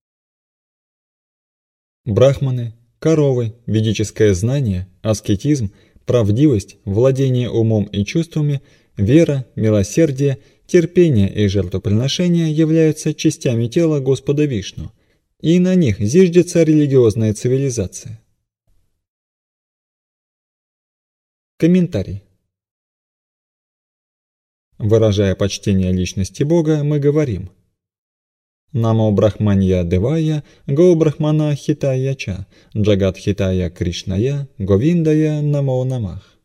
Брахманы, коровы, ведическое знание, аскетизм, правдивость, владение умом и чувствами, вера, милосердие, терпение и жертвоприношения являются частями тела Господа Вишну, и на них зиждется религиозная цивилизация. Комментарий. Выражая почтение личности Бога, мы говорим: Намо Брахманья Девая, Го Брахмана Хитая Ча, Джагат Хитая Кришная, Говиндая Намо Намах.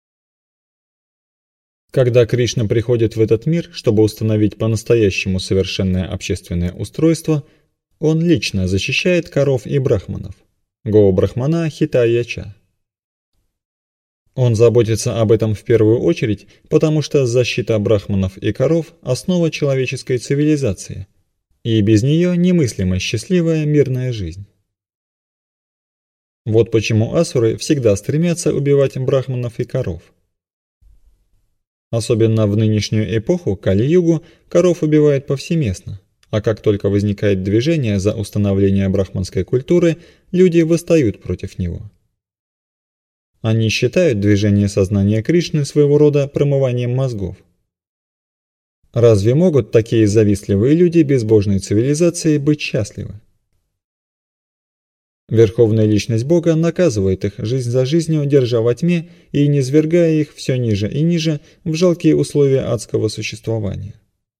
Когда Кришна приходит в этот мир, чтобы установить по-настоящему совершенное общественное устройство, он лично защищает коров и брахманов. Го Брахмана Хитая Ча. Он заботится об этом в первую очередь, потому что защита брахманов и коров – основа человеческой цивилизации, и без нее немыслима счастливая мирная жизнь. Вот почему асуры всегда стремятся убивать брахманов и коров. Особенно в нынешнюю эпоху, Кали-югу, коров убивают повсеместно, а как только возникает движение за установление брахманской культуры, люди восстают против него. Они считают движение сознания Кришны своего рода промыванием мозгов. Разве могут такие завистливые люди безбожной цивилизации быть счастливы? Верховная личность Бога наказывает их жизнь за жизнью, держа во тьме и низвергая их все ниже и ниже в жалкие условия адского существования.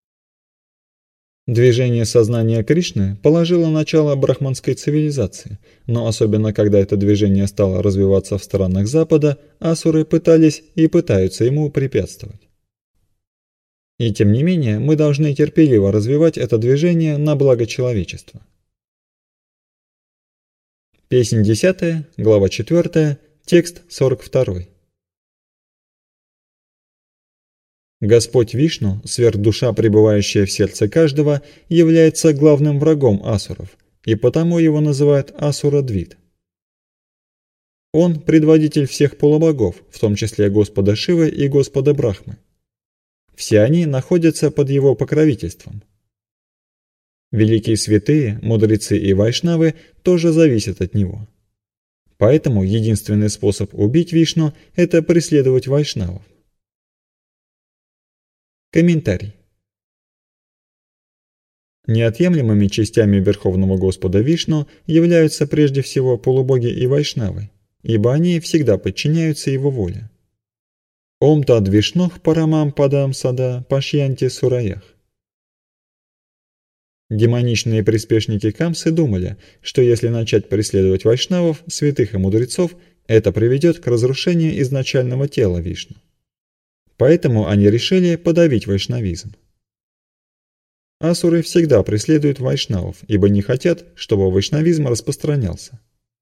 Движение сознания Кришны положило начало брахманской цивилизации, но особенно когда это движение стало развиваться в странах Запада, асуры пытались и пытаются ему препятствовать. И тем не менее, мы должны терпеливо развивать это движение на благо человечества. Песнь десятая, глава четвёртая, текст сорок два. Господь Вишну, сверхдуша, пребывающая в сердце каждого, является главным врагом асуров, и потому его называют Асура-Двит. Он – предводитель всех полубогов, в том числе Господа Шивы и Господа Брахмы. Все они находятся под его покровительством. Великие святые, мудрецы и вайшнавы тоже зависят от него. Поэтому единственный способ убить Вишну – это преследовать вайшнавов. Комментарий. Неотъемлемыми частями Верховного Господа Вишну являются прежде всего полубоги и вайшнавы, ибо они всегда подчиняются его воле. Ом тад Вишнох парамам падам сада пашьянти сураях. Демоничные приспешники Камсы думали, что если начать преследовать вайшнавов, святых и мудрецов, это приведет к разрушению изначального тела Вишну. Поэтому они решили подавить вайшнавизм. Асуры всегда преследуют вайшнавов, ибо не хотят, чтобы вайшнавизм распространялся.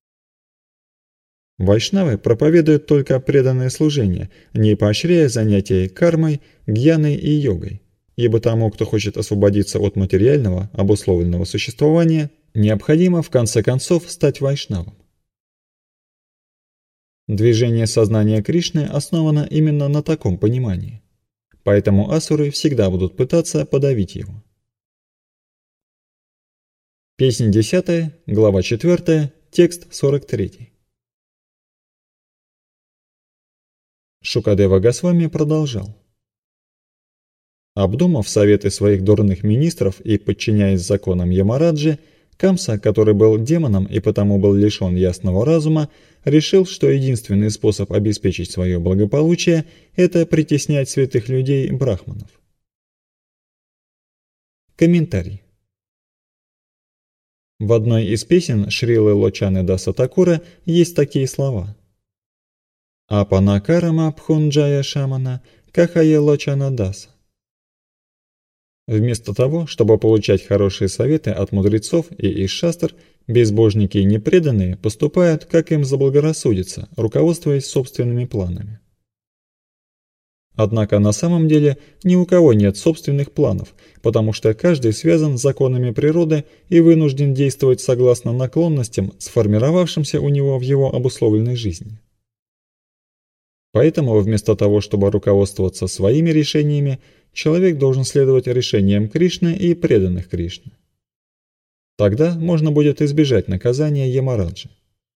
Вайшнавы проповедуют только преданное служение, не поощряя занятия кармой, гьяной и йогой, ибо тому, кто хочет освободиться от материального, обусловленного существования, необходимо в конце концов стать вайшнавом. Движение сознания Кришны основано именно на таком понимании, поэтому асуры всегда будут пытаться подавить его. Песнь десятая, глава четвёртая, текст сорок три. Шукадева Госвами продолжал. Обдумав советы своих дурных министров и подчиняясь законам Ямараджи, Камса, который был демоном и потому был лишен ясного разума, решил, что единственный способ обеспечить свое благополучие – это притеснять святых людей брахманов. Комментарий. В одной из песен Шрилы Лочаны Даса Такура есть такие слова: «Апана карама пхунджая шамана кахая лочана даса». Вместо того, чтобы получать хорошие советы от мудрецов и из шастр, безбожники и непреданные поступают, как им заблагорассудится, руководствуясь собственными планами. Однако на самом деле ни у кого нет собственных планов, потому что каждый связан с законами природы и вынужден действовать согласно наклонностям, сформировавшимся у него в его обусловленной жизни. Поэтому вместо того, чтобы руководствоваться своими решениями, человек должен следовать решениям Кришны и преданных Кришне. Тогда можно будет избежать наказания Ямараджи.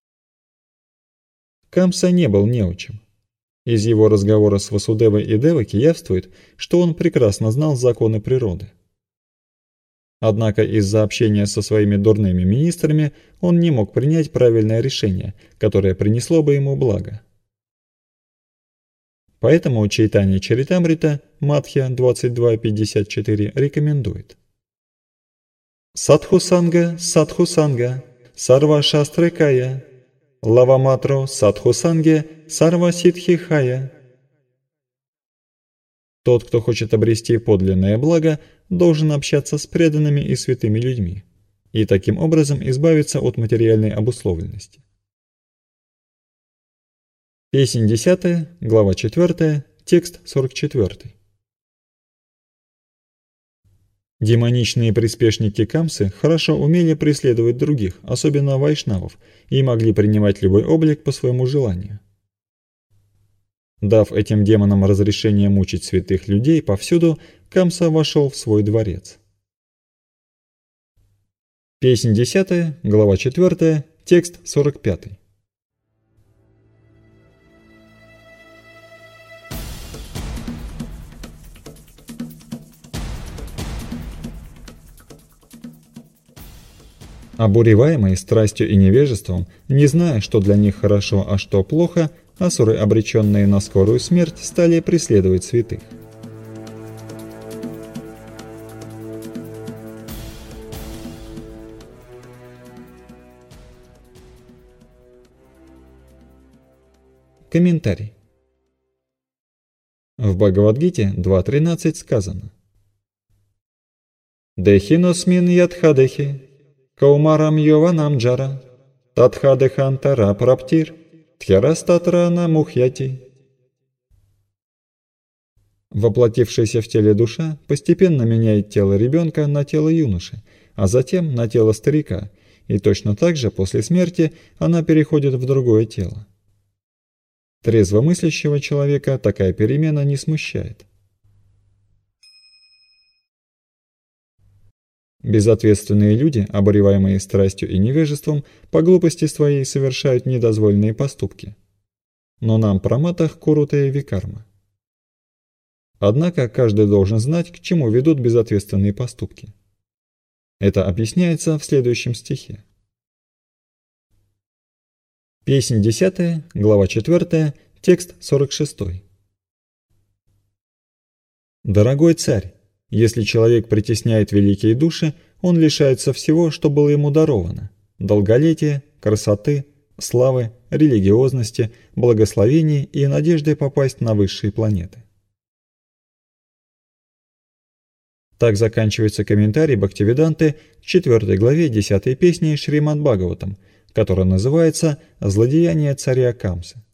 Камса не был неучим. Из его разговора с Васудевой и Деваки явствует, что он прекрасно знал законы природы. Однако из-за общения со своими дурными министрами он не мог принять правильное решение, которое принесло бы ему благо. Поэтому Чайтанья Чаритамрита, Мадхья двадцать два пятьдесят четыре, рекомендует: Садхусанга, Садхусанга, Сарва Шастрекая, Лаваматро Садхусанге, Сарва Ситхихая. Тот, кто хочет обрести подлинное благо, должен общаться с преданными и святыми людьми, и таким образом избавиться от материальной обусловленности. Песнь десятая, глава четвёртая, текст сорок четыре. Демоничные приспешники Камсы хорошо умели преследовать других, особенно вайшнавов, и могли принимать любой облик по своему желанию. Дав этим демонам разрешение мучить святых людей повсюду, Камса вошел в свой дворец. Песнь десятая, глава четвёртая, текст сорок пять. Обуреваемые страстью и невежеством, не зная, что для них хорошо, а что плохо, асуры, обреченные на скорую смерть, стали преследовать святых. Комментарий. В Бхагавад-гите два тринадцать сказано: «Дехиносмин ядхадехи, каумарам йованам джара, татхадехантара праптир, тхярастатра намухьяти». Воплотившаяся в теле душа постепенно меняет тело ребенка на тело юноши, а затем на тело старика, и точно так же после смерти она переходит в другое тело. Трезвомыслящего человека такая перемена не смущает. Безответственные люди, обуреваемые страстью и невежеством, по глупости своей совершают недозволенные поступки. Но нам праматах курутая викарма. Однако каждый должен знать, к чему ведут безответственные поступки. Это объясняется в следующем стихе. Песнь десятая, глава четвёртая, текст сорок шестой. Дорогой царь, если человек притесняет великие души, он лишается всего, что было ему даровано: долголетия, красоты, славы, религиозности, благословений и надежды попасть на высшие планеты. Так заканчивается комментарий Бхактивиданты к четвёртой главе десятой песни Шримад Бхагаватам, которая называется «Злодеяние царя Камсы».